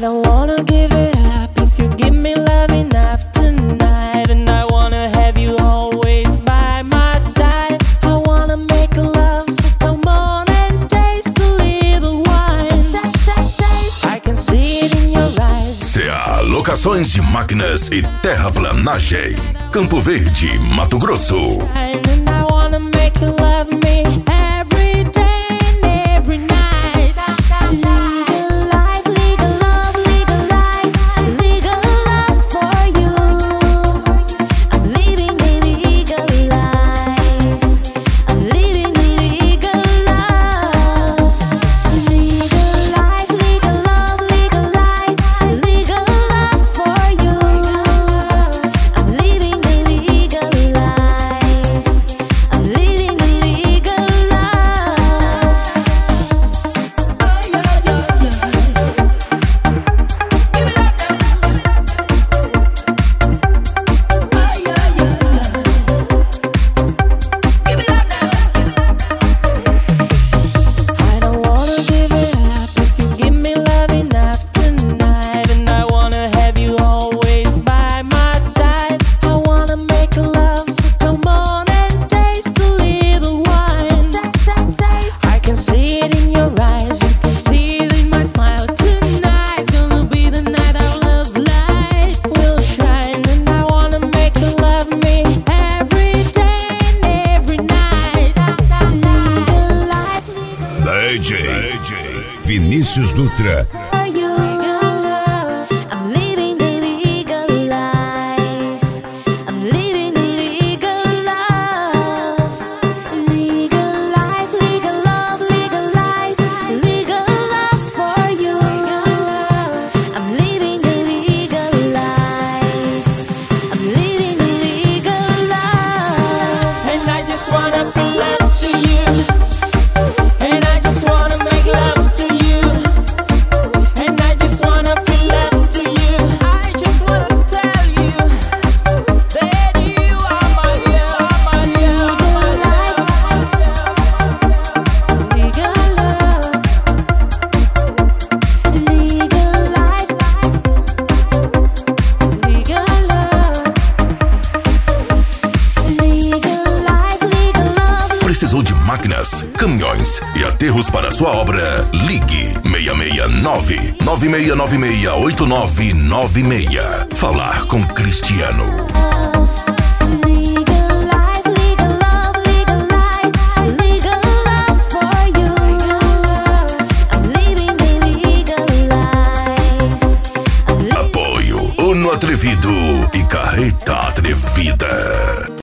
don't wanna give it up if you give me love enough tonight. And I wanna have you always by my side. I wanna make love, so come on and taste a little wine. I can see it in your eyes. CA Locações de Máquinas e Terraplanagem, Campo Verde, Mato Grosso. And I wanna make you love me every day and every night. DJ Vinícius Dutra. Precisou de máquinas, caminhões e aterros para sua obra? Ligue 669-9696-8996. Falar com Cristiano. Apoio Uno Atrevido e Carreta Atrevida.